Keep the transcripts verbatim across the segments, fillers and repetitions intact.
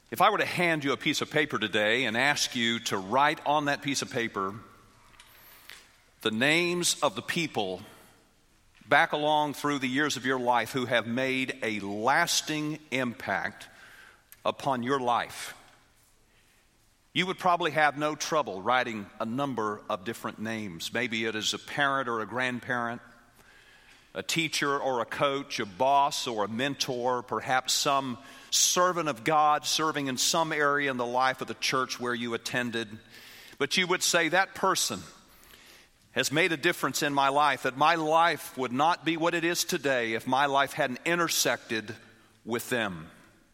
If I were to hand you a piece of paper today and ask you to write on that piece of paper the names of the people back along through the years of your life who have made a lasting impact upon your life, you would probably have no trouble writing a number of different names. Maybe it is a parent or a grandparent, a teacher or a coach, a boss or a mentor, perhaps some servant of God serving in some area in the life of the church where you attended. But you would say, that person has made a difference in my life, that my life would not be what it is today if my life hadn't intersected with them.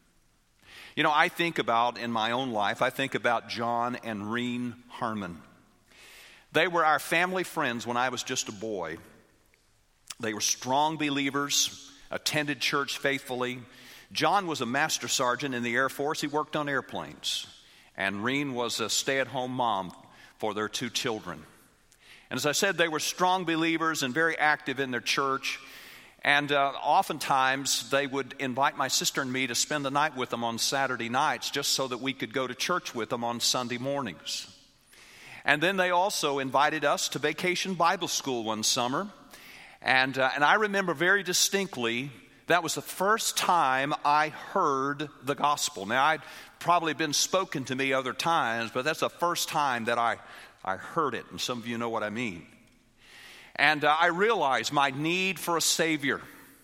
You know, I think about, in my own life, I think about John and Reen Harmon. They were our family friends when I was just a boy. They were strong believers, attended church faithfully. John was a master sergeant in the Air Force. He worked on airplanes. And Reen was a stay-at-home mom for their two children. And as I said, they were strong believers and very active in their church. And uh, oftentimes they would invite my sister and me to spend the night with them on Saturday nights just so that we could go to church with them on Sunday mornings. And then they also invited us to Vacation Bible School one summer. And, uh, and I remember very distinctly that was the first time I heard the gospel. Now, I'd probably been spoken to me other times, but that's the first time that I, I heard it. And some of you know what I mean. And uh, I realized my need for a Savior.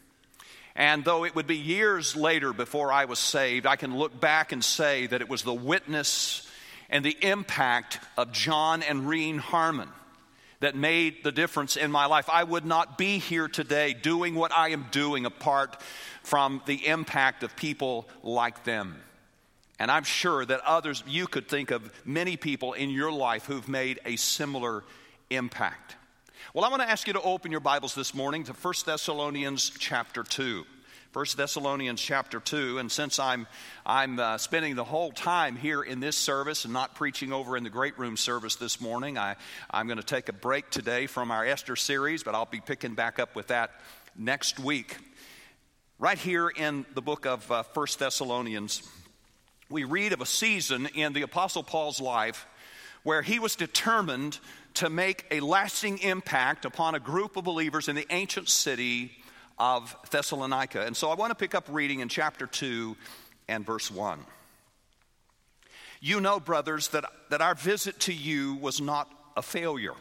And though it would be years later before I was saved, I can look back and say that it was the witness and the impact of John and Reen Harmon that made the difference in my life. I would not be here today doing what I am doing apart from the impact of people like them. And I'm sure that others, you could think of many people in your life who've made a similar impact. Well, I want to ask you to open your Bibles this morning to First Thessalonians chapter two. First Thessalonians chapter two, and since I'm I'm uh, spending the whole time here in this service and not preaching over in the great room service this morning, I, I'm going to take a break today from our Esther series, but I'll be picking back up with that next week. Right here in the book of uh, First Thessalonians, we read of a season in the Apostle Paul's life where he was determined to make a lasting impact upon a group of believers in the ancient city of Thessalonica. And so I want to pick up reading in chapter two and verse one. You know, brothers, that, that our visit to you was not a failure.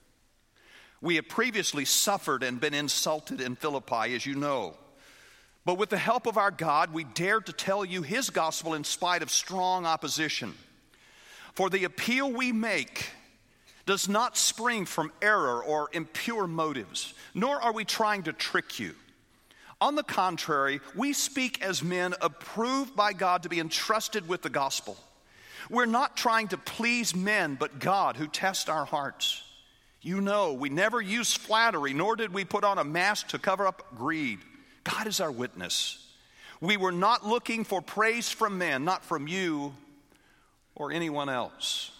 We had previously suffered and been insulted in Philippi, as you know. But with the help of our God, we dared to tell you his gospel in spite of strong opposition. For the appeal we make does not spring from error or impure motives, nor are we trying to trick you. On the contrary, we speak as men approved by God to be entrusted with the gospel. We're not trying to please men, but God who tests our hearts. You know, we never used flattery, nor did we put on a mask to cover up greed. God is our witness. We were not looking for praise from men, not from you or anyone else.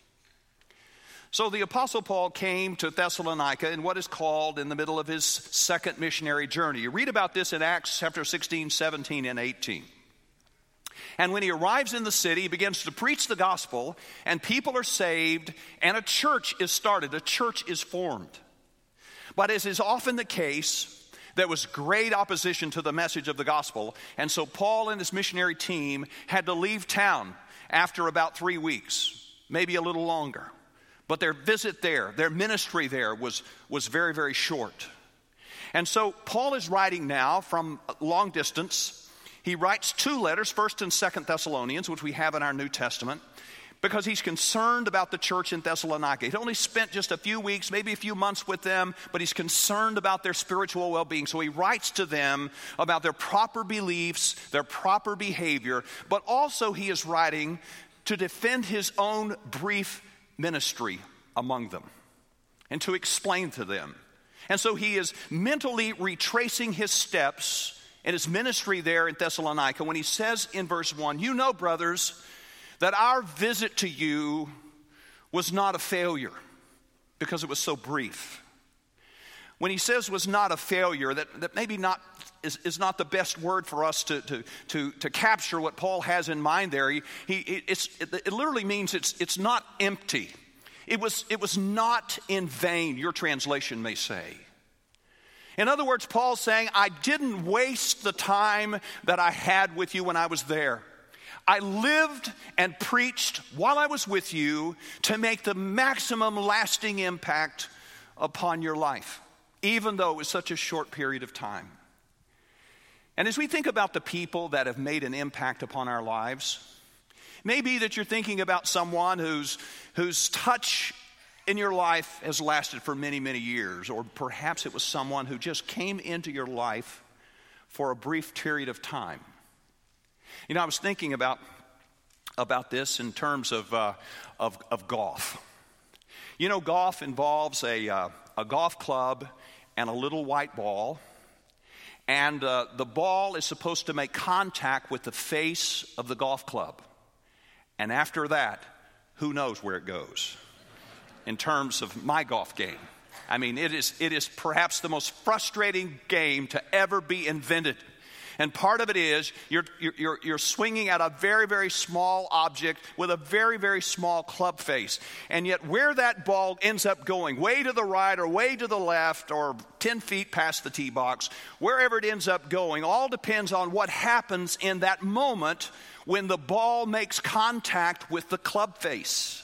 So the Apostle Paul came to Thessalonica in what is called in the middle of his second missionary journey. You read about this in Acts chapter sixteen, seventeen, and eighteen. And when he arrives in the city, he begins to preach the gospel, and people are saved, and a church is started, a church is formed. But as is often the case, there was great opposition to the message of the gospel, and so Paul and his missionary team had to leave town after about three weeks, maybe a little longer. But their visit there, their ministry there was, was very, very short. And so Paul is writing now from long distance. He writes two letters, First and Second Thessalonians, which we have in our New Testament, because he's concerned about the church in Thessalonica. He'd only spent just a few weeks, maybe a few months with them, but he's concerned about their spiritual well-being. So he writes to them about their proper beliefs, their proper behavior, but also he is writing to defend his own brief ministry among them and to explain to them. And so he is mentally retracing his steps in his ministry there in Thessalonica when he says in verse one, you know, brothers, that our visit to you was not a failure because it was so brief. when he says was not a failure, that, that maybe not is, is not the best word for us to, to, to, to capture what Paul has in mind there. He, he, it's, it, it literally means it's, it's not empty. It was, it was not in vain, your translation may say. In other words, Paul's saying, I didn't waste the time that I had with you when I was there. I lived and preached while I was with you to make the maximum lasting impact upon your life, even though it was such a short period of time. And as we think about the people that have made an impact upon our lives, maybe that you're thinking about someone whose, whose touch in your life has lasted for many, many years, or perhaps it was someone who just came into your life for a brief period of time. You know, I was thinking about, about this in terms of, uh, of, of golf. You know, golf involves a, uh, a golf club and a little white ball. And uh, the ball is supposed to make contact with the face of the golf club. And after that, who knows where it goes in terms of my golf game. I mean, it is, it is perhaps the most frustrating game to ever be invented. And part of it is you're, you're, you're swinging at a very, very small object with a very, very small club face. And yet where that ball ends up going, way to the right or way to the left or ten feet past the tee box, wherever it ends up going, all depends on what happens in that moment when the ball makes contact with the club face.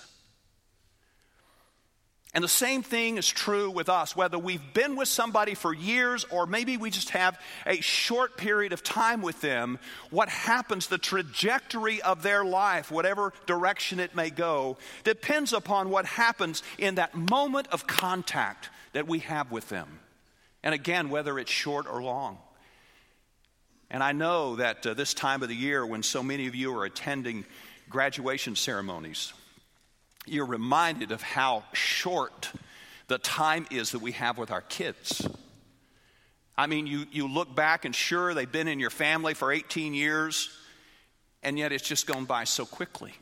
And the same thing is true with us, whether we've been with somebody for years or maybe we just have a short period of time with them. What happens, the trajectory of their life, whatever direction it may go, depends upon what happens in that moment of contact that we have with them. And again, whether it's short or long. And I know that uh, this time of the year when so many of you are attending graduation ceremonies, you're reminded of how short the time is that we have with our kids. I mean, you, you look back and sure, they've been in your family for eighteen years, and yet it's just gone by so quickly.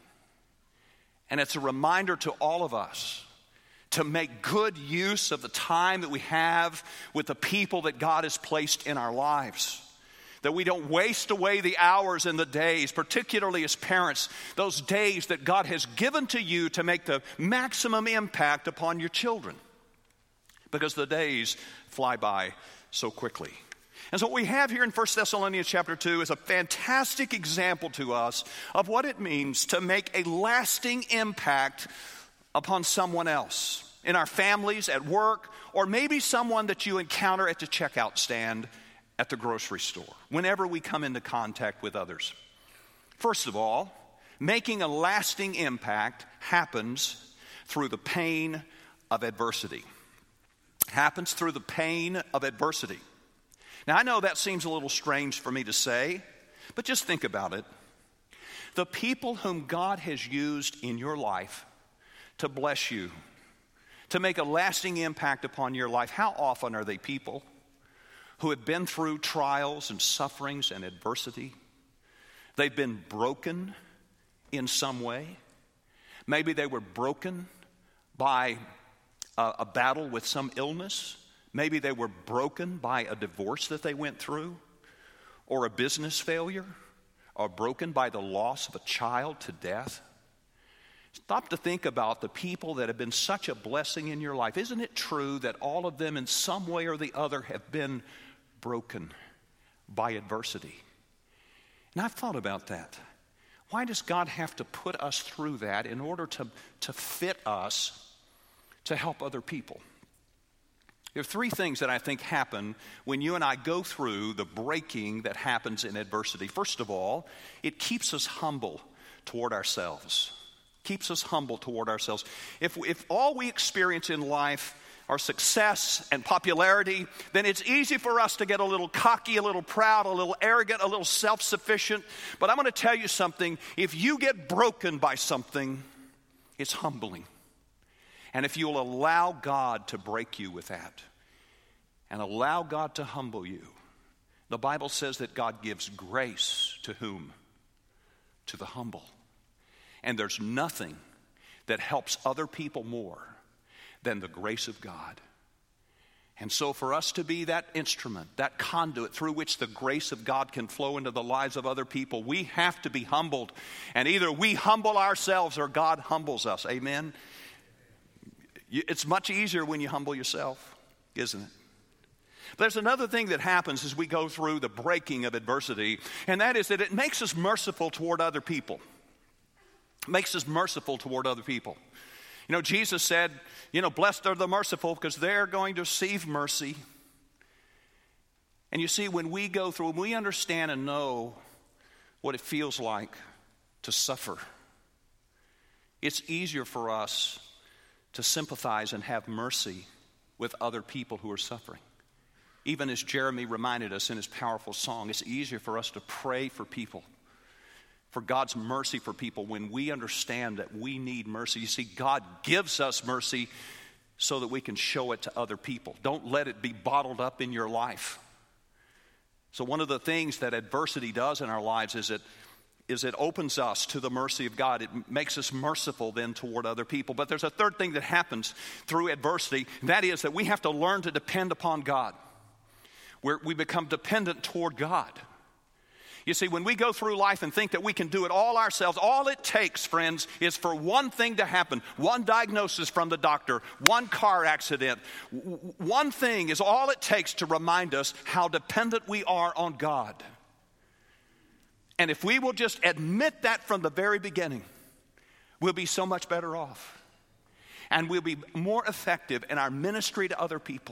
And it's a reminder to all of us to make good use of the time that we have with the people that God has placed in our lives. That we don't waste away the hours and the days, particularly as parents, those days that God has given to you to make the maximum impact upon your children. Because the days fly by so quickly. And so what we have here in First Thessalonians chapter two is a fantastic example to us of what it means to make a lasting impact upon someone else. In our families, at work, or maybe someone that you encounter at the checkout stand at the grocery store, whenever we come into contact with others. First of all, making a lasting impact happens through the pain of adversity. Happens through the pain of adversity. Now, I know that seems a little strange for me to say, but just think about it. The people whom God has used in your life to bless you, to make a lasting impact upon your life, how often are they people who have been through trials and sufferings and adversity? They've been broken in some way. Maybe they were broken by a, a battle with some illness. Maybe they were broken by a divorce that they went through, or a business failure, or broken by the loss of a child to death. Stop to think about the people that have been such a blessing in your life. Isn't it true that all of them in some way or the other have been broken by adversity? And I've thought about that. Why does God have to put us through that in order to, to fit us to help other people? There are three things that I think happen when you and I go through the breaking that happens in adversity. First of all, it keeps us humble toward ourselves. Keeps us humble toward ourselves. If, if all we experience in life are success and popularity, then it's easy for us to get a little cocky, a little proud, a little arrogant, a little self-sufficient. But I'm going to tell you something. If you get broken by something, it's humbling. And if you'll allow God to break you with that and allow God to humble you, the Bible says that God gives grace to whom? To the humble. And there's nothing that helps other people more than the grace of God. And so for us to be that instrument, that conduit through which the grace of God can flow into the lives of other people, we have to be humbled. And either we humble ourselves or God humbles us. Amen? It's much easier when you humble yourself, isn't it? But there's another thing that happens as we go through the breaking of adversity, and that is that it makes us merciful toward other people. It makes us merciful toward other people. You know, Jesus said, you know, blessed are the merciful because they're going to receive mercy. And you see, when we go through, when we understand and know what it feels like to suffer, it's easier for us to sympathize and have mercy with other people who are suffering. Even as Jeremy reminded us in his powerful song, it's easier for us to pray for people, for God's mercy for people when we understand that we need mercy. You see, God gives us mercy so that we can show it to other people. Don't let it be bottled up in your life. So one of the things that adversity does in our lives is it, is it opens us to the mercy of God. It makes us merciful then toward other people. But there's a third thing that happens through adversity, and that is that we have to learn to depend upon God. Where we become dependent toward God. You see, when we go through life and think that we can do it all ourselves, all it takes, friends, is for one thing to happen, one diagnosis from the doctor, one car accident. One thing is all it takes to remind us how dependent we are on God. And if we will just admit that from the very beginning, we'll be so much better off. And we'll be more effective in our ministry to other people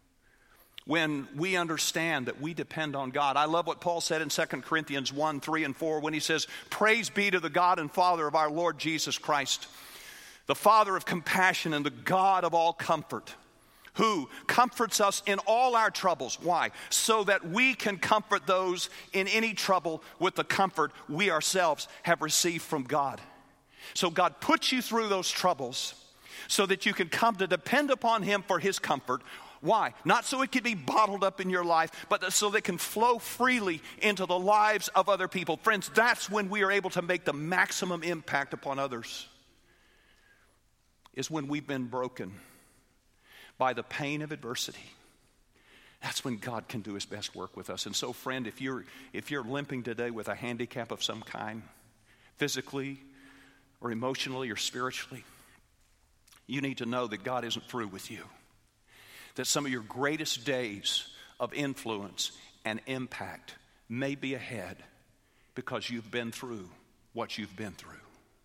when we understand that we depend on God. I love what Paul said in Second Corinthians one, three, and four when he says, praise be to the God and Father of our Lord Jesus Christ, the Father of compassion and the God of all comfort, who comforts us in all our troubles. Why? So that we can comfort those in any trouble with the comfort we ourselves have received from God. So God puts you through those troubles so that you can come to depend upon Him for His comfort. Why? Not so it can be bottled up in your life, but so that it can flow freely into the lives of other people. Friends, that's when we are able to make the maximum impact upon others, is when we've been broken by the pain of adversity. That's when God can do His best work with us. And so, friend, if you're, if you're limping today with a handicap of some kind, physically or emotionally or spiritually, you need to know that God isn't through with you. That some of your greatest days of influence and impact may be ahead because you've been through what you've been through.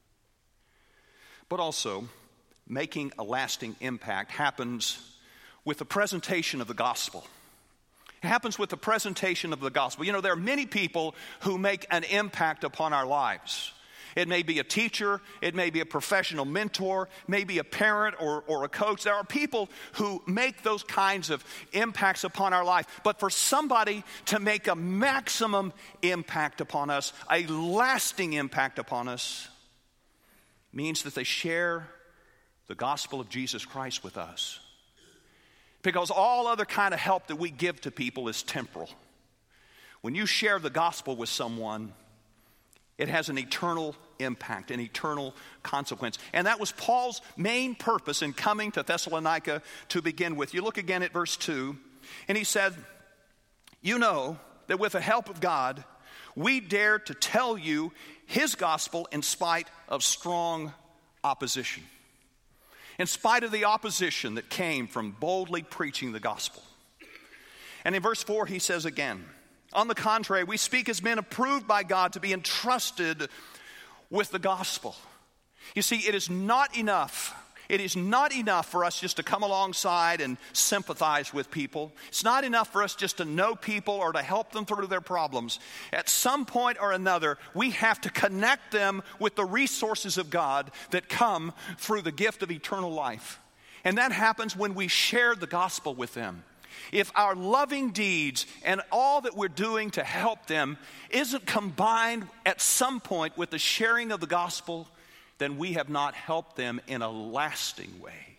But also, making a lasting impact happens with the presentation of the gospel. It happens with the presentation of the gospel. You know, there are many people who make an impact upon our lives. It may be a teacher, it may be a professional mentor, maybe a parent or, or a coach. There are people who make those kinds of impacts upon our life. But for somebody to make a maximum impact upon us, a lasting impact upon us, means that they share the gospel of Jesus Christ with us. Because all other kind of help that we give to people is temporal. When you share the gospel with someone, it has an eternal impact, an eternal consequence. And that was Paul's main purpose in coming to Thessalonica to begin with. You look again at verse two, and he said, you know that with the help of God, we dare to tell you His gospel in spite of strong opposition. In spite of the opposition that came from boldly preaching the gospel. And in verse four, he says again, on the contrary, we speak as men approved by God to be entrusted with the gospel. You see, it is not enough. It is not enough for us just to come alongside and sympathize with people. It's not enough for us just to know people or to help them through their problems. At some point or another, we have to connect them with the resources of God that come through the gift of eternal life. And that happens when we share the gospel with them. If our loving deeds and all that we're doing to help them isn't combined at some point with the sharing of the gospel, then we have not helped them in a lasting way.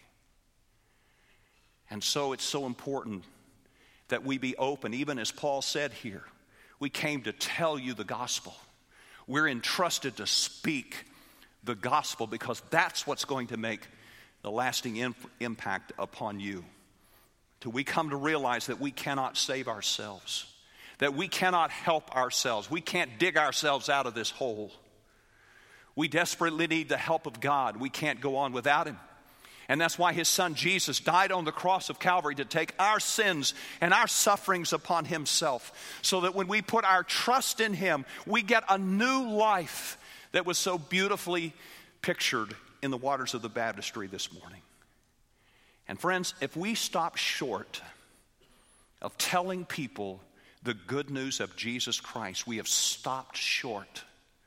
And so it's so important that we be open, even as Paul said here. We came to tell you the gospel. We're entrusted to speak the gospel because that's what's going to make the lasting imp- impact upon you. till we come to realize that we cannot save ourselves, that we cannot help ourselves. We can't dig ourselves out of this hole. We desperately need the help of God. We can't go on without him. And that's why his son Jesus died on the cross of Calvary to take our sins and our sufferings upon himself, so that when we put our trust in him, we get a new life that was so beautifully pictured in the waters of the baptistry this morning. And friends, if we stop short of telling people the good news of Jesus Christ, we have stopped short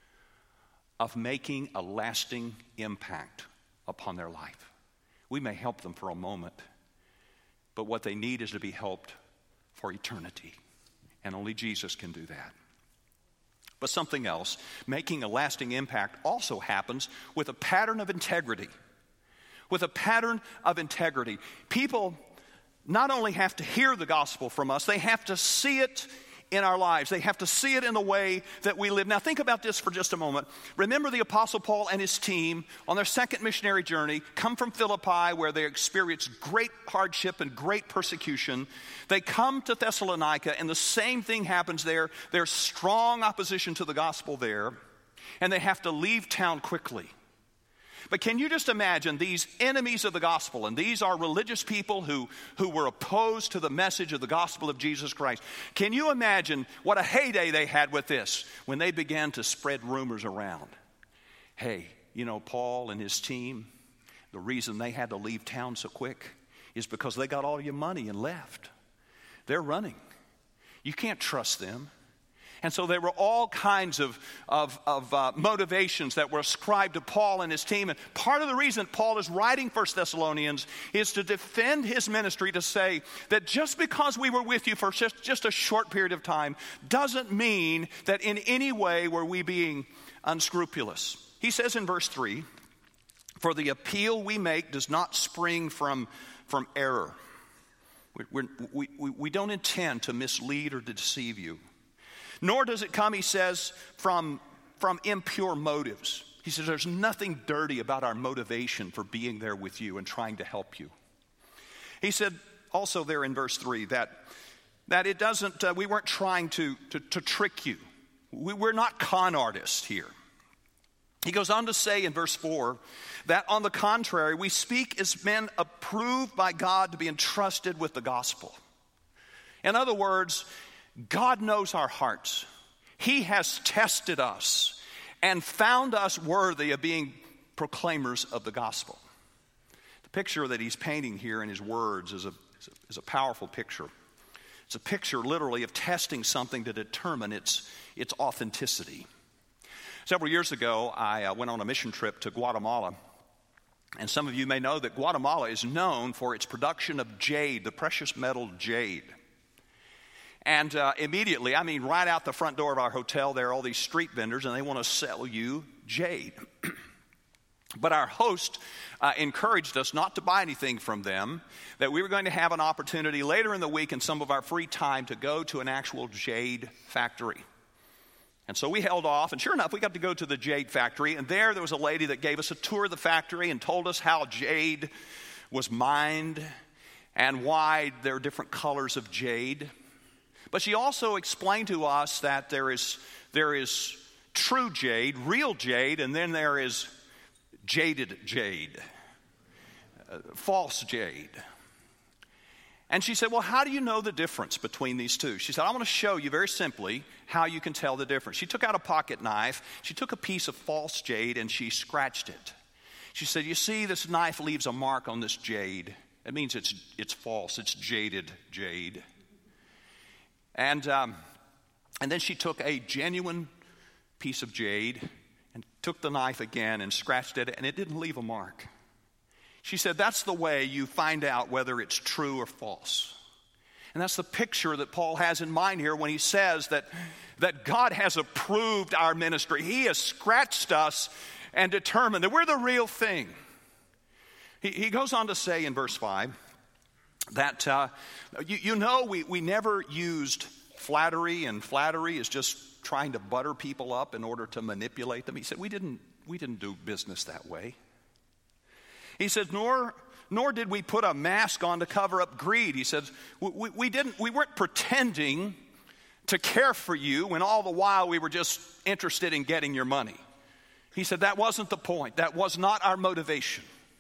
of making a lasting impact upon their life. We may help them for a moment, but what they need is to be helped for eternity. And only Jesus can do that. But something else, making a lasting impact also happens with a pattern of integrity. With a pattern of integrity. People not only have to hear the gospel from us, they have to see it in our lives. They have to see it in the way that we live. Now think about this for just a moment. Remember the Apostle Paul and his team on their second missionary journey come from Philippi, where they experienced great hardship and great persecution. They come to Thessalonica and the same thing happens there. There's strong opposition to the gospel there, and they have to leave town quickly. But can you just imagine these enemies of the gospel, and these are religious people who, who were opposed to the message of the gospel of Jesus Christ. Can you imagine what a heyday they had with this when they began to spread rumors around? Hey, you know, Paul and his team, the reason they had to leave town so quick is because they got all your money and left. They're running. You can't trust them. And so there were all kinds of, of, of uh, motivations that were ascribed to Paul and his team. And part of the reason Paul is writing First Thessalonians is to defend his ministry, to say that just because we were with you for just, just a short period of time doesn't mean that in any way were we being unscrupulous. He says in verse three, "For the appeal we make does not spring from, from error." We, we, we, we don't intend to mislead or to deceive you. Nor does it come, he says, from, from impure motives. He says there's nothing dirty about our motivation for being there with you and trying to help you. He said also there in verse three that, that it doesn't, uh, we weren't trying to, to, to trick you. We, we're not con artists here. He goes on to say in verse four that on the contrary, we speak as men approved by God to be entrusted with the gospel. In other words, God knows our hearts. He has tested us and found us worthy of being proclaimers of the gospel. The picture that he's painting here in his words is a, is a, is a powerful picture. It's a picture literally of testing something to determine its, its authenticity. Several years ago, I uh, went on a mission trip to Guatemala. And some of you may know that Guatemala is known for its production of jade, the precious metal jade. And uh, immediately, I mean, right out the front door of our hotel, there are all these street vendors, and they want to sell you jade. But our host uh, encouraged us not to buy anything from them, that we were going to have an opportunity later in the week in some of our free time to go to an actual jade factory. And so we held off, and sure enough, we got to go to the jade factory, and there there was a lady that gave us a tour of the factory and told us how jade was mined and why there are different colors of jade. But she also explained to us that there is, there is true jade, real jade, and then there is jaded jade, uh, false jade. And she said, well, how do you know the difference between these two? She said, I want to show you very simply how you can tell the difference. She took out a pocket knife. She took a piece of false jade and she scratched it. She said, you see, this knife leaves a mark on this jade. It means it's, it's false. It's jaded jade. And, um, and then she took a genuine piece of jade and took the knife again and scratched it, and it didn't leave a mark. She said, that's the way you find out whether it's true or false. And that's the picture that Paul has in mind here when he says that, that God has approved our ministry. He has scratched us and determined that we're the real thing. He, he goes on to say in verse five, that, uh, you, you know, we, we never used flattery, and flattery is just trying to butter people up in order to manipulate them. He said, we didn't, we didn't do business that way. He said, nor nor did we put a mask on to cover up greed. He says, we, we, we didn't, we weren't pretending to care for you when all the while we were just interested in getting your money. He said that wasn't the point. That was not our motivation.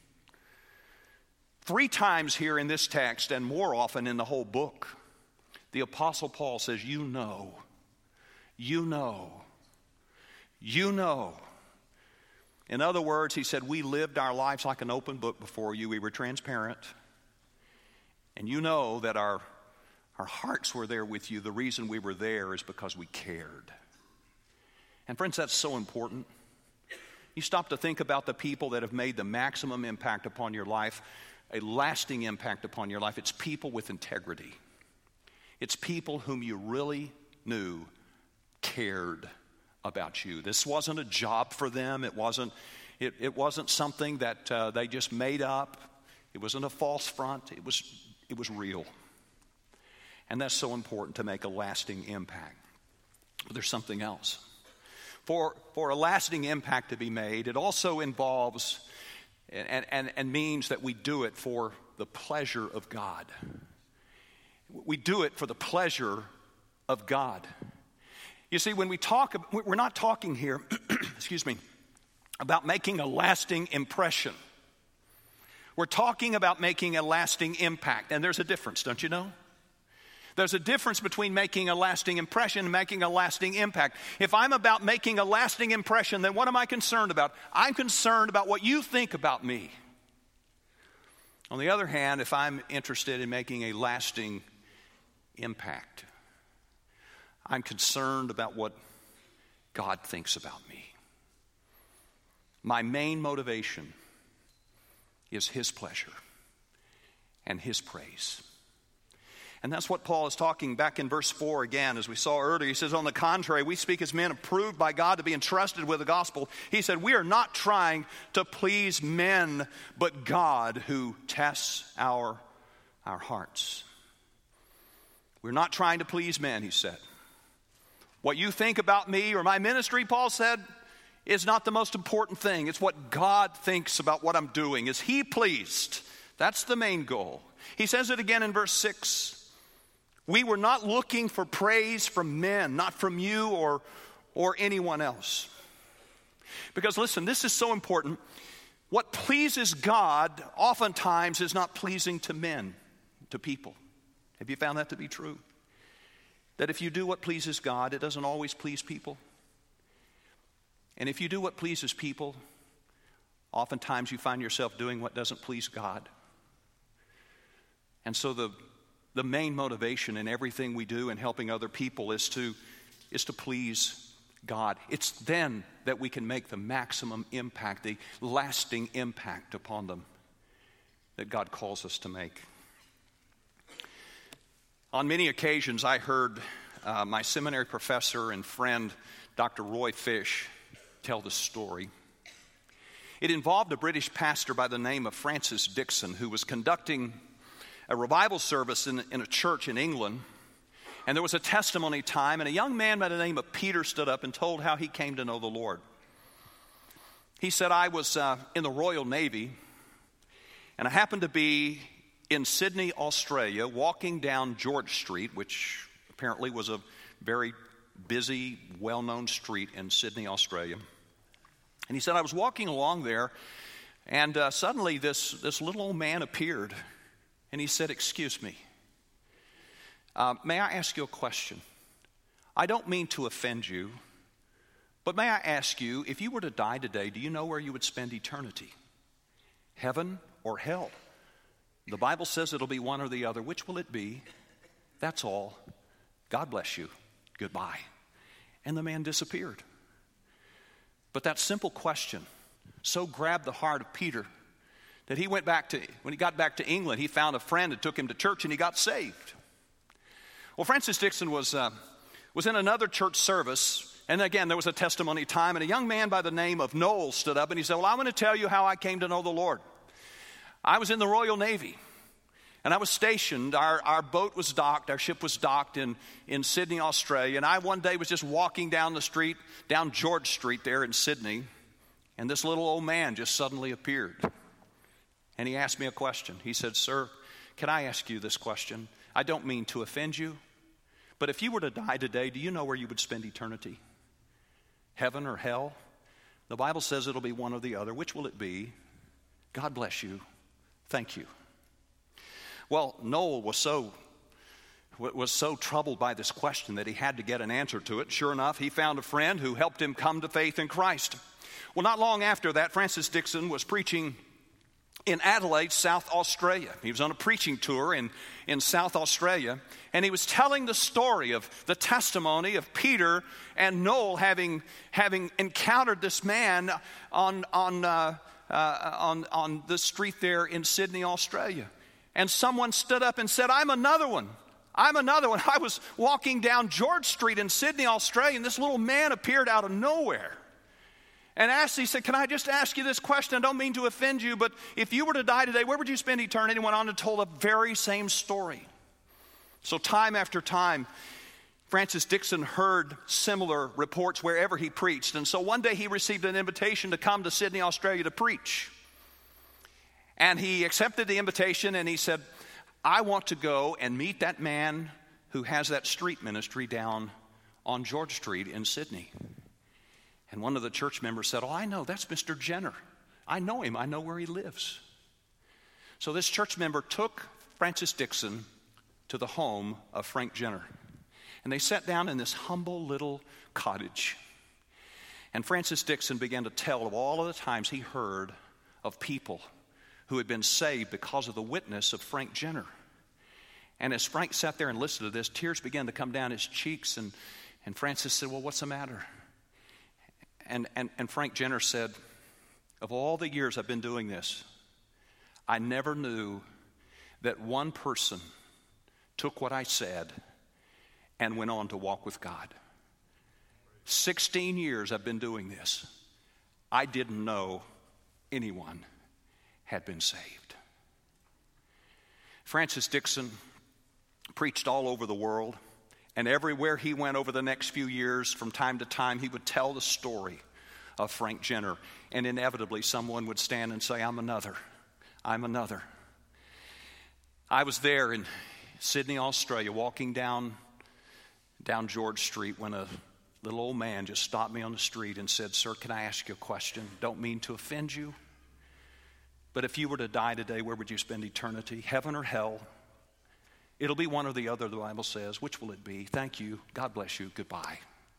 Three times here in this text, and more often in the whole book, the Apostle Paul says, you know, you know, you know. In other words, he said, we lived our lives like an open book before you. We were transparent. And you know that our, our hearts were there with you. The reason we were there is because we cared. And friends, that's so important. You stop to think about the people that have made the maximum impact upon your life, a lasting impact upon your life. It's people with integrity. It's people whom you really knew cared about you. This wasn't a job for them. It wasn't, it, it wasn't something that uh, they just made up. It wasn't a false front. It was, it was real. And that's so important to make a lasting impact. But there's something else. For, for a lasting impact to be made, it also involves and, and, and means that we do it for the pleasure of God. We do it for the pleasure of God. You see, when we talk, we're not talking here, excuse me, about making a lasting impression. We're talking about making a lasting impact. And there's a difference, don't you know? There's a difference between making a lasting impression and making a lasting impact. If I'm about making a lasting impression, then what am I concerned about? I'm concerned about what you think about me. On the other hand, if I'm interested in making a lasting impact, I'm concerned about what God thinks about me. My main motivation is His pleasure and His praise. And that's what Paul is talking back in verse four again, as we saw earlier. He says, on the contrary, we speak as men approved by God to be entrusted with the gospel. He said, we are not trying to please men, but God who tests our, our hearts. We're not trying to please men, he said. What you think about me or my ministry, Paul said, is not the most important thing. It's what God thinks about what I'm doing. Is He pleased? That's the main goal. He says it again in verse six. We were not looking for praise from men, not from you or, or anyone else. Because listen, this is so important. What pleases God oftentimes is not pleasing to men, to people. Have you found that to be true? That if you do what pleases God, it doesn't always please people. And if you do what pleases people, oftentimes you find yourself doing what doesn't please God. And so the, the main motivation in everything we do in helping other people is to, is to please God. It's then that we can make the maximum impact, the lasting impact upon them that God calls us to make. On many occasions, I heard uh, my seminary professor and friend, Doctor Roy Fish, tell the story. It involved a British pastor by the name of Francis Dixon, who was conducting a revival service in, in a church in England. And there was a testimony time, and a young man by the name of Peter stood up and told how he came to know the Lord. He said, I was uh, in the Royal Navy, and I happened to be in Sydney, Australia, walking down George Street, which apparently was a very busy, well-known street in Sydney, Australia. And he said, I was walking along there, and uh, suddenly this, this little old man appeared, and he said, excuse me, uh, may I ask you a question? I don't mean to offend you, but may I ask you, if you were to die today, do you know where you would spend eternity? Heaven or hell? The Bible says it'll be one or the other. Which will it be? That's all. God bless you. Goodbye. And the man disappeared. But that simple question so grabbed the heart of Peter that he went back to, when he got back to England, he found a friend that took him to church and he got saved. Well, Francis Dixon was, uh, was in another church service, and again, there was a testimony time, and a young man by the name of Noel stood up and he said, well, I want to tell you how I came to know the Lord. I was in the Royal Navy, and I was stationed. Our, our boat was docked, our ship was docked in, in Sydney, Australia, and I one day was just walking down the street, down George Street there in Sydney, and this little old man just suddenly appeared. And he asked me a question. He said, "Sir, can I ask you this question? I don't mean to offend you, but if you were to die today, do you know where you would spend eternity? Heaven or hell?" The Bible says it'll be one or the other. Which will it be? God bless you. Thank you. Well, Noel was so was so troubled by this question that he had to get an answer to it. Sure enough, he found a friend who helped him come to faith in Christ. Well, not long after that, Francis Dixon was preaching in Adelaide, South Australia. He was on a preaching tour in, in South Australia, and he was telling the story of the testimony of Peter and Noel having, having encountered this man on, on, uh, uh, on, on the street there in Sydney, Australia. And someone stood up and said, "I'm another one. I'm another one. I was walking down George Street in Sydney, Australia, and this little man appeared out of nowhere and asked, he said, 'Can I just ask you this question? I don't mean to offend you, but if you were to die today, where would you spend eternity?' And went on and told the very same story." So time after time, Francis Dixon heard similar reports wherever he preached. And so one day he received an invitation to come to Sydney, Australia to preach. And he accepted the invitation and he said, "I want to go and meet that man who has that street ministry down on George Street in Sydney." And one of the church members said, "Oh, I know, that's Mister Jenner. I know him. I know where he lives." So this church member took Francis Dixon to the home of Frank Jenner. And they sat down in this humble little cottage. And Francis Dixon began to tell of all of the times he heard of people who had been saved because of the witness of Frank Jenner. And as Frank sat there and listened to this, tears began to come down his cheeks. And, and Francis said, "Well, what's the matter?" And, and, and Frank Jenner said, "Of all the years I've been doing this, I never knew that one person took what I said and went on to walk with God. sixteen years I've been doing this. I didn't know anyone had been saved." Francis Dixon preached all over the world, and everywhere he went over the next few years, from time to time, he would tell the story of Frank Jenner, and inevitably someone would stand and say, "I'm another, I'm another." I was there in Sydney, Australia, walking down, down George Street when a little old man just stopped me on the street and said, "Sir, can I ask you a question? Don't mean to offend you, but if you were to die today, where would you spend eternity? Heaven or hell? It'll be one or the other, the Bible says. Which will it be? Thank you. God bless you. Goodbye."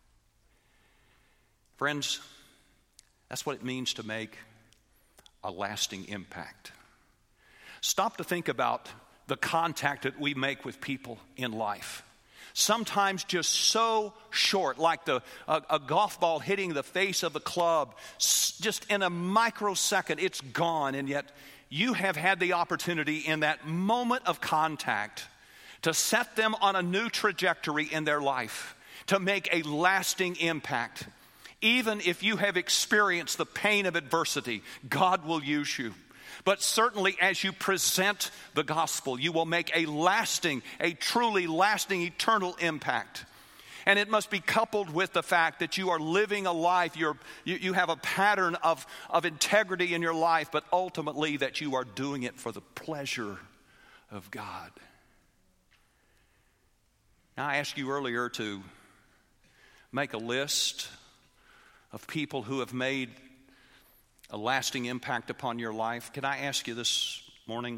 Friends, that's what it means to make a lasting impact. Stop to think about the contact that we make with people in life. Sometimes just so short, like the, a, a golf ball hitting the face of the club, just in a microsecond, it's gone. And yet you have had the opportunity in that moment of contact to set them on a new trajectory in their life, to make a lasting impact. Even if you have experienced the pain of adversity, God will use you. But certainly as you present the gospel, you will make a lasting, a truly lasting, eternal impact. And it must be coupled with the fact that you are living a life, you're, you, you have a pattern of, of integrity in your life, but ultimately that you are doing it for the pleasure of God. Now, I asked you earlier to make a list of people who have made a lasting impact upon your life. Can I ask you this morning,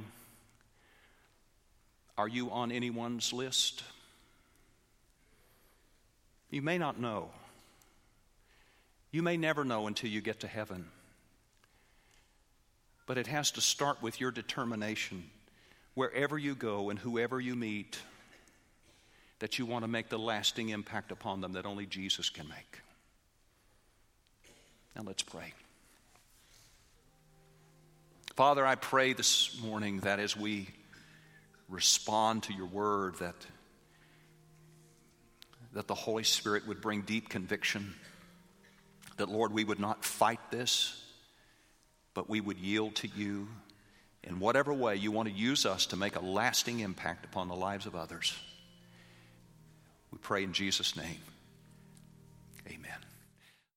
are you on anyone's list? You may not know. You may never know until you get to heaven. But it has to start with your determination, wherever you go and whoever you meet, that you want to make the lasting impact upon them that only Jesus can make. Now let's pray. Father, I pray this morning that as we respond to your word, that, that the Holy Spirit would bring deep conviction, that, Lord, we would not fight this, but we would yield to you in whatever way you want to use us to make a lasting impact upon the lives of others. We pray in Jesus' name. Amen.